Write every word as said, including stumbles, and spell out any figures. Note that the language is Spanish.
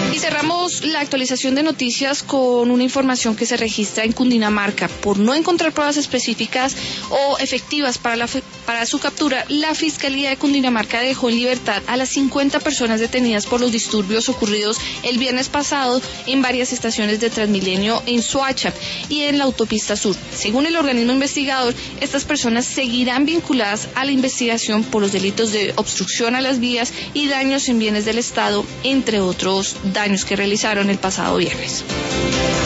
Y cerramos la actualización de noticias con una información que se registra en Cundinamarca. Por no encontrar pruebas específicas o efectivas para, la, para su captura, la Fiscalía de Cundinamarca dejó en libertad a las cincuenta personas detenidas por los disturbios ocurridos el viernes pasado en varias estaciones de Transmilenio en Soacha y en la autopista sur. Según el organismo investigador, estas personas seguirán vinculadas a la investigación por los delitos de obstrucción a las vías y daños en bienes del Estado, entre otros daños que realizaron el pasado viernes.